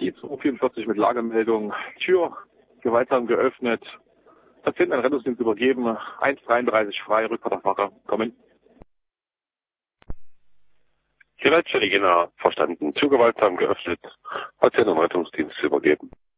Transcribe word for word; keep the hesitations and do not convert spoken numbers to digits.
die zwei vierundvierzig mit Lagemeldung. Tür gewaltsam geöffnet. Patienten an Rettungsdienst übergeben. eins dreiunddreißig frei, Rückfahrt auf Wache. Kommen. Die Leitstelle Jena verstanden. Tür gewaltsam geöffnet. Patienten an Rettungsdienst übergeben.